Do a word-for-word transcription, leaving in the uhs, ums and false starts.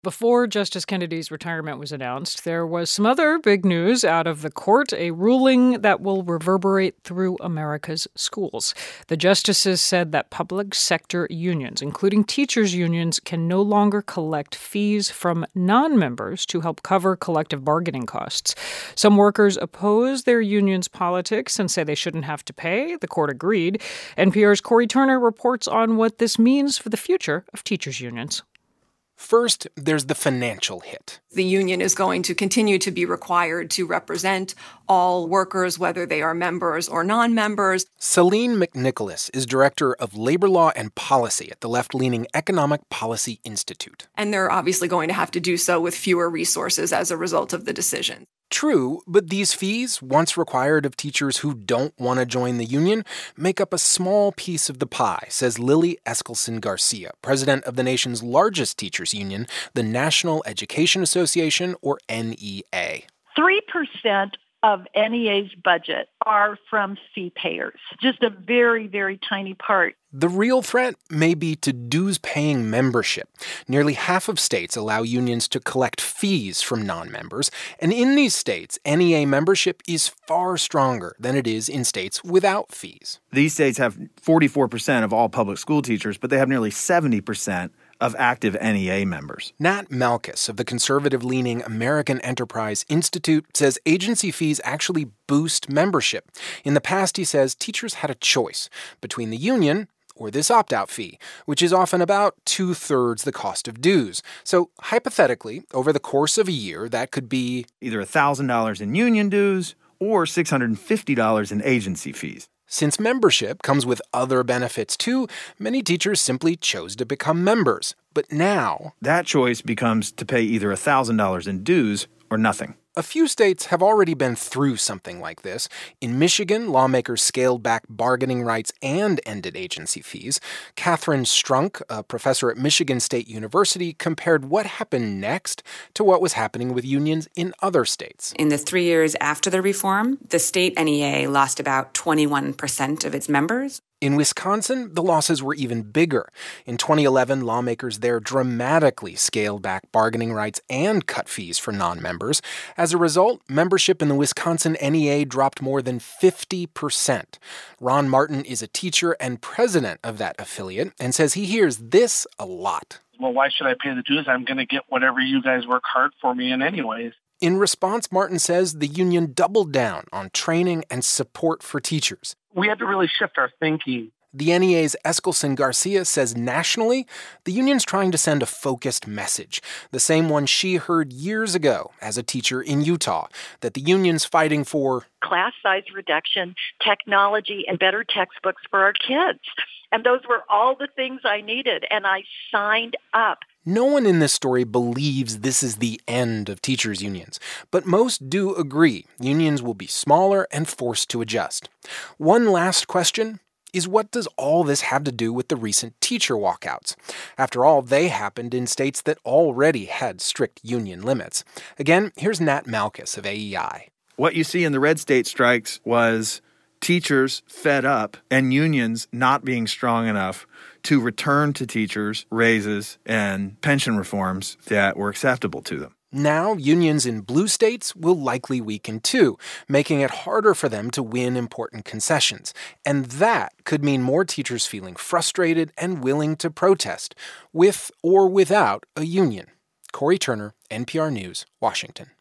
Before Justice Kennedy's retirement was announced, there was some other big news out of the court, a ruling that will reverberate through America's schools. The justices said that public sector unions, including teachers' unions, can no longer collect fees from non-members to help cover collective bargaining costs. Some workers oppose their union's politics and say they shouldn't have to pay. The court agreed. N P R's Corey Turner reports on what this means for the future of teachers' unions. First, there's the financial hit. The union is going to continue to be required to represent all workers, whether they are members or non-members. Celine McNicholas is director of labor law and policy at the left-leaning Economic Policy Institute. And they're obviously going to have to do so with fewer resources as a result of the decision. True, but these fees, once required of teachers who don't want to join the union, make up a small piece of the pie, says Lily Eskelsen Garcia, president of the nation's largest teachers union, the National Education Association, or N E A. Three percent of N E A's budget are from fee payers, just a very, very tiny part. The real threat may be to dues-paying membership. Nearly half of states allow unions to collect fees from non-members, and in these states, N E A membership is far stronger than it is in states without fees. These states have forty-four percent of all public school teachers, but they have nearly seventy percent of active N E A members. Nat Malkus of the conservative-leaning American Enterprise Institute says agency fees actually boost membership. In the past, he says, teachers had a choice between the union or this opt-out fee, which is often about two-thirds the cost of dues. So hypothetically, over the course of a year, that could be either one thousand dollars in union dues or six hundred fifty dollars in agency fees. Since membership comes with other benefits too, many teachers simply chose to become members. But now, that choice becomes to pay either one thousand dollars in dues or nothing. A few states have already been through something like this. In Michigan, lawmakers scaled back bargaining rights and ended agency fees. Catherine Strunk, a professor at Michigan State University, compared what happened next to what was happening with unions in other states. In the three years after the reform, the state N E A lost about twenty-one percent of its members. In Wisconsin, the losses were even bigger. In twenty eleven, lawmakers there dramatically scaled back bargaining rights and cut fees for non-members. As a result, membership in the Wisconsin N E A dropped more than fifty percent. Ron Martin is a teacher and president of that affiliate and says he hears this a lot. Well, why should I pay the dues? I'm going to get whatever you guys work hard for me in anyways. In response, Martin says the union doubled down on training and support for teachers. We had to really shift our thinking. The N E A's Eskelsen Garcia says nationally, the union's trying to send a focused message, the same one she heard years ago as a teacher in Utah, that the union's fighting for class size reduction, technology, and better textbooks for our kids. And those were all the things I needed, and I signed up. No one in this story believes this is the end of teachers' unions, but most do agree unions will be smaller and forced to adjust. One last question is, what does all this have to do with the recent teacher walkouts? After all, they happened in states that already had strict union limits. Again, here's Nat Malkus of A E I. What you see in the red state strikes was teachers fed up and unions not being strong enough to return to teachers raises and pension reforms that were acceptable to them. Now, unions in blue states will likely weaken too, making it harder for them to win important concessions. And that could mean more teachers feeling frustrated and willing to protest, with or without a union. Corey Turner, N P R News, Washington.